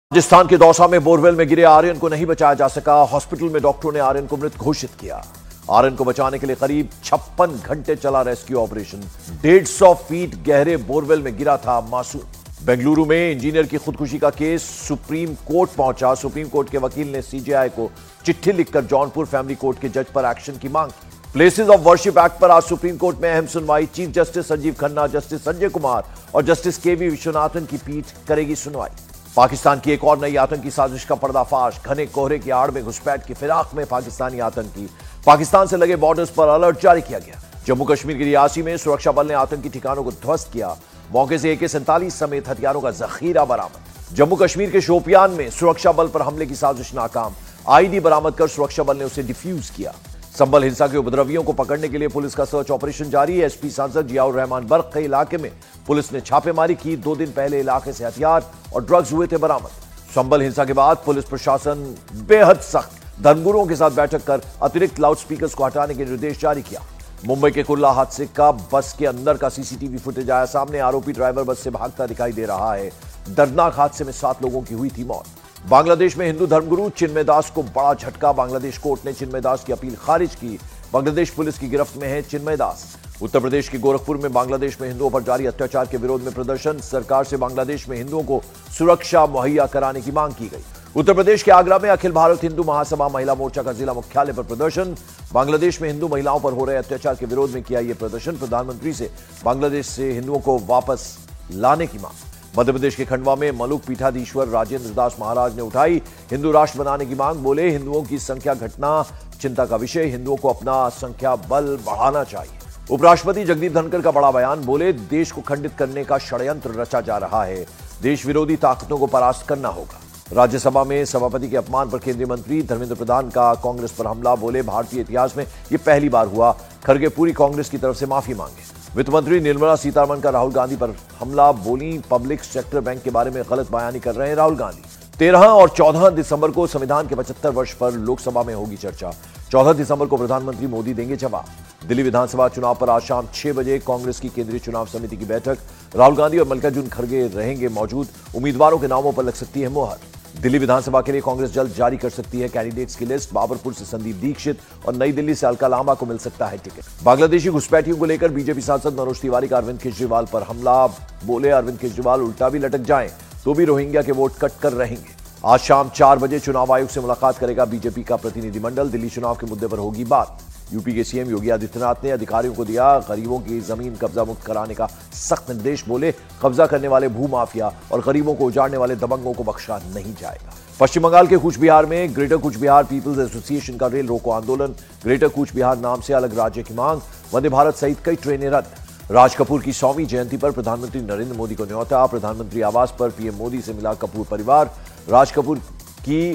राजस्थान के दौसा में बोरवेल में गिरे आर्यन को नहीं बचाया जा सका। हॉस्पिटल में डॉक्टरों ने आर्यन को मृत घोषित किया। आर्यन को बचाने के लिए करीब 56 घंटे चला रेस्क्यू ऑपरेशन। 150 फीट गहरे बोरवेल में गिरा था मासूम। बेंगलुरु में इंजीनियर की खुदकुशी का केस सुप्रीम कोर्ट पहुंचा। सुप्रीम कोर्ट के वकील ने सीजेआई को चिट्ठी लिखकर जौनपुर फैमिली कोर्ट के जज पर एक्शन की मांग की। प्लेसेस ऑफ वर्शिप एक्ट पर आज सुप्रीम कोर्ट में अहम सुनवाई। Chief justice Sanjiv Khanna, justice Sanjay Kumar और जस्टिस केवी विश्वनाथन की पीठ करेगी सुनवाई। पाकिस्तान की एक और नई आतंकी साजिश का पर्दाफाश। घने कोहरे की आड़ में घुसपैठ की फिराक में पाकिस्तानी आतंकी। पाकिस्तान से लगे बॉर्डर्स पर अलर्ट जारी किया गया। जम्मू कश्मीर के रियासी में सुरक्षा बल ने आतंकी ठिकानों को ध्वस्त किया। मौके से AK-47 समेत हथियारों का जखीरा बरामद। जम्मू कश्मीर के शोपियान में सुरक्षा बल पर हमले की साजिश नाकाम। आईडी बरामद कर सुरक्षा बल ने उसे डिफ्यूज किया। संभल हिंसा के उपद्रवियों को पकड़ने के लिए पुलिस का सर्च ऑपरेशन जारी है। एसपी सांसद जियाउर रहमान बर्क के इलाके में पुलिस ने छापेमारी की। 2 दिन पहले इलाके से हथियार और ड्रग्स हुए थे बरामद। संभल हिंसा के बाद पुलिस प्रशासन बेहद सख्त। धर्मगुरुओं के साथ बैठक कर अतिरिक्त लाउडस्पीकर्स को हटाने के निर्देश जारी किया। मुंबई के कुर्ला हादसे का बस के अंदर का सीसीटीवी फुटेज आया सामने। आरोपी ड्राइवर बस से भागता दिखाई दे रहा है। दर्दनाक हादसे में 7 लोगों की हुई थी मौत। बांग्लादेश में हिंदू धर्मगुरु चिन्मय दास को बड़ा झटका। बांग्लादेश कोर्ट ने चिन्मय दास की अपील खारिज की। बांग्लादेश पुलिस की गिरफ्त में है चिन्मय दास। उत्तर प्रदेश के गोरखपुर में बांग्लादेश में हिंदुओं पर जारी अत्याचार के विरोध में प्रदर्शन। सरकार से बांग्लादेश में हिंदुओं को सुरक्षा मुहैया कराने की मांग की गई। उत्तर प्रदेश के आगरा में अखिल भारत हिंदू महासभा महिला मोर्चा का जिला मुख्यालय पर प्रदर्शन। बांग्लादेश में हिंदू महिलाओं पर हो रहे अत्याचार के विरोध में किया यह प्रदर्शन। प्रधानमंत्री से बांग्लादेश से हिंदुओं को वापस लाने की मांग। मध्य प्रदेश के खंडवा में मलुक पीठाधीश्वर राजेंद्र दास महाराज ने उठाई हिंदू राष्ट्र बनाने की मांग। बोले, हिंदुओं की संख्या घटना चिंता का विषय। हिंदुओं को अपना संख्या बल बढ़ाना चाहिए। उपराष्ट्रपति जगदीप धनखड़ का बड़ा बयान। बोले, देश को खंडित करने का षड्यंत्र रचा जा रहा है। देश विरोधी ताकतों को परास्त करना होगा। राज्यसभा में सभापति के अपमान पर केंद्रीय मंत्री धर्मेंद्र प्रधान का कांग्रेस पर हमला। बोले, भारतीय इतिहास में यह पहली बार हुआ। खड़गे पूरी कांग्रेस की तरफ से माफी मांगे। वित्त मंत्री निर्मला सीतारमण का राहुल गांधी पर हमला। बोली, पब्लिक सेक्टर बैंक के बारे में गलत बयानी कर रहे हैं राहुल गांधी। 13 और 14 दिसंबर को संविधान के 75 वर्ष पर लोकसभा में होगी चर्चा। 14 दिसंबर को प्रधानमंत्री मोदी देंगे जवाब। दिल्ली विधानसभा चुनाव पर आज शाम 6 बजे कांग्रेस की केंद्रीय चुनाव समिति की बैठक। राहुल गांधी और मल्लिकार्जुन खड़गे रहेंगे मौजूद। उम्मीदवारों के नामों पर लग सकती है मोहर। दिल्ली विधानसभा के लिए कांग्रेस जल्द जारी कर सकती है कैंडिडेट्स की लिस्ट। बाबरपुर से संदीप दीक्षित और नई दिल्ली से अलका लांबा को मिल सकता है टिकट। बांग्लादेशी घुसपैठियों को लेकर बीजेपी सांसद मनोज तिवारी का अरविंद केजरीवाल पर हमला। बोले, अरविंद केजरीवाल उल्टा भी लटक जाएं तो भी रोहिंग्या के वोट कट कर रहेंगे। आज शाम 4 बजे चुनाव आयोग से मुलाकात करेगा बीजेपी का प्रतिनिधिमंडल। दिल्ली चुनाव के मुद्दे पर होगी बात। यूपी के सीएम योगी आदित्यनाथ ने अधिकारियों को दिया गरीबों की जमीन कब्जा मुक्त कराने का सख्त निर्देश। बोले, कब्जा करने वाले भूमाफिया और गरीबों को उजाड़ने वाले दबंगों को बख्शा नहीं जाएगा। पश्चिम बंगाल के कूच बिहार में greater Cooch Behar people's association का रेल रोको आंदोलन। ग्रेटर कूच बिहार नाम से अलग राज्य की मांग। वंदे भारत सहित कई ट्रेनें रद्द। राज कपूर की 100वीं जयंती पर प्रधानमंत्री नरेंद्र मोदी को न्योता। प्रधानमंत्री आवास पर पीएम मोदी से मिला कपूर परिवार। राज कपूर की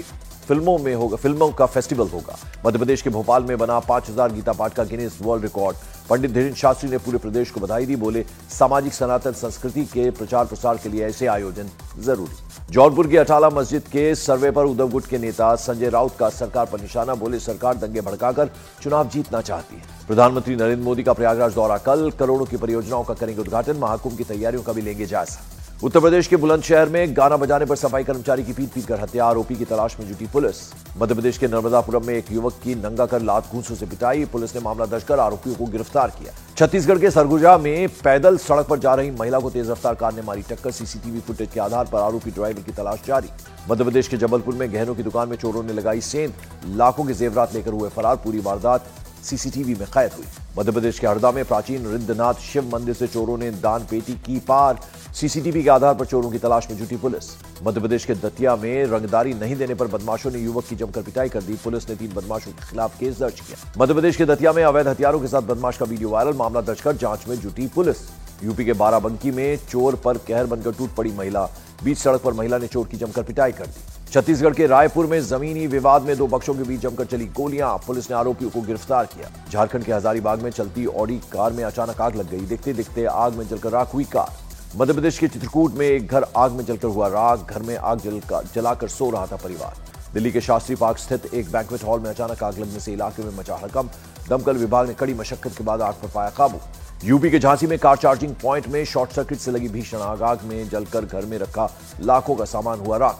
फिल्मों का फेस्टिवल होगा। मध्य प्रदेश के भोपाल में बना 5000 गीता पाठ का Guinness world record. Pandit Dhirendra Shastri ने पूरे प्रदेश को बधाई दी। बोले, सामाजिक सनातन संस्कृति के प्रचार प्रसार के लिए ऐसे आयोजन जरूरी। जौनपुर की अटाला मस्जिद के सर्वे पर उद्धव गुट के नेता संजय राउत का सरकार पर निशाना। बोले, सरकार दंगे भड़काकर चुनाव जीतना चाहती है। प्रधानमंत्री नरेंद्र मोदी का प्रयागराज दौरा कल। करोड़ों की परियोजनाओं का करेंगे उद्घाटन। महाकुंभ की तैयारियों का भी लेंगे जायजा। उत्तर प्रदेश के बुलंदशहर में गाना बजाने पर सफाई कर्मचारी की पीट कर हत्या। आरोपी की तलाश में जुटी पुलिस। मध्य प्रदेश के नर्मदापुरम में एक युवक की नंगा कर लात घूंसों से पिटाई। पुलिस ने मामला दर्ज कर आरोपियों को गिरफ्तार किया। छत्तीसगढ़ के सरगुजा में पैदल सड़क पर जा रही महिला को तेज रफ्तार कार ने मारी टक्कर। सीसीटीवी फुटेज के आधार पर आरोपी ड्राइवर की तलाश जारी। मध्य प्रदेश के जबलपुर में गहनों की दुकान में चोरों ने लगाई सेंध। लाखों के जेवरात लेकर हुए फरार। पूरी वारदात सीसीटीवी में कैद हुई। मध्य प्रदेश के हरदा में प्राचीन रिंदनाथ शिव मंदिर से चोरों ने दान पेटी की पार। सीसीटीवी के आधार पर चोरों की तलाश में जुटी पुलिस। मध्य प्रदेश के दतिया में रंगदारी नहीं देने पर बदमाशों ने युवक की जमकर पिटाई कर दी। पुलिस ने 3 बदमाशों के खिलाफ केस दर्ज किया। मध्य प्रदेश के दतिया में अवैध हथियारों के साथ बदमाश का वीडियो वायरल। मामला दर्ज कर जांच में जुटी पुलिस। यूपी के बाराबंकी में चोर पर कहर बनकर टूट पड़ी महिला। बीच सड़क पर महिला ने चोर की जमकर पिटाई कर दी। छत्तीसगढ़ के रायपुर में जमीनी विवाद में 2 पक्षों के बीच जमकर चली गोलियां। पुलिस ने आरोपियों को गिरफ्तार किया। झारखंड के हजारीबाग में चलती ऑडी कार में अचानक आग लग गई। देखते देखते आग में जलकर राख हुई कार। मध्य प्रदेश के चित्रकूट में एक घर आग में जलकर हुआ राख। घर में आग जलाकर सो रहा था परिवार। दिल्ली के शास्त्री पार्क स्थित एक बैंक्वेट हॉल में अचानक आग लगने से इलाके में मचा हड़कंप। दमकल विभाग ने कड़ी मशक्कत के बाद आग पर पाया काबू। यूपी के झांसी में कार चार्जिंग पॉइंट में शॉर्ट सर्किट से लगी भीषण आग। आग में जलकर घर में रखा लाखों का सामान हुआ राख।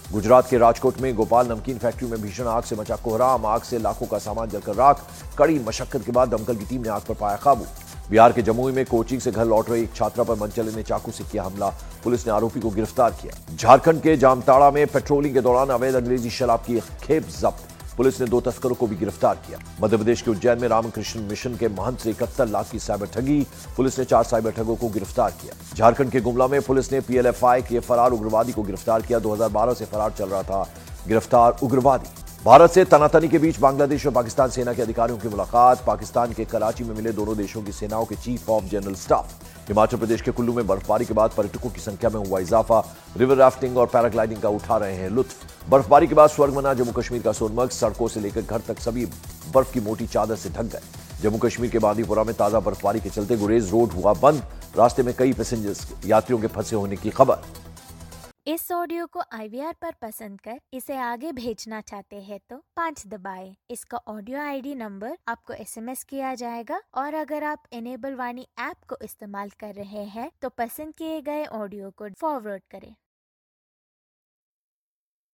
गुजरात के राजकोट में गोपाल नमकीन फैक्ट्री में भीषण आग से मचा कोहराम। आग से लाखों का सामान जलकर राख। कड़ी मशक्कत के बाद दमकल की टीम ने आग पर पाया काबू। बिहार के जमुई में कोचिंग से घर लौट रही एक छात्रा पर मनचले ने चाकू से किया हमला। पुलिस ने आरोपी को गिरफ्तार किया। झारखंड के जामताड़ा में पेट्रोलिंग के दौरान अवैध अंग्रेजी शराब की एक खेप जब्त। पुलिस ने 2 तस्करों को भी गिरफ्तार किया। मध्य प्रदेश के उज्जैन में रामकृष्ण मिशन के महंत से 71 लाख की साइबर ठगी। पुलिस ने 4 साइबर ठगों को गिरफ्तार किया। झारखंड के गुमला में पुलिस ने पीएलएफआई के फरार उग्रवादी को गिरफ्तार किया। 2012 से फरार चल रहा था गिरफ्तार उग्रवादी। भारत से तनातनी के बीच बांग्लादेश और पाकिस्तान सेना के अधिकारियों की मुलाकात। पाकिस्तान के कराची में मिले दोनों देशों की सेनाओं के chief of general staff. Himachal Pradesh के कुल्लू में बर्फबारी के बाद पर्यटकों की संख्या में हुआ इजाफा। रिवर राफ्टिंग और पैराग्लाइडिंग का उठा रहे हैं लुत्फ। बर्फबारी के बाद स्वर्ग बना जम्मू कश्मीर का सोनमर्ग। सड़कों से लेकर घर तक सभी बर्फ की मोटी चादर से ढक गए। जम्मू कश्मीर के बांदीपुरा में ताजा बर्फबारी के चलते गुरेज रोड हुआ बंद। रास्ते में कई पैसेंजर्स यात्रियों के फंसे होने की खबर। इस ऑडियो को IVR पर पसंद कर इसे आगे भेजना चाहते हैं तो 5 दबाएं। इसका ऑडियो ID नंबर आपको SMS किया जाएगा और अगर आप इनेबल वाणी ऐप को इस्तेमाल कर रहे हैं तो पसंद किए गए ऑडियो को फॉरवर्ड करें।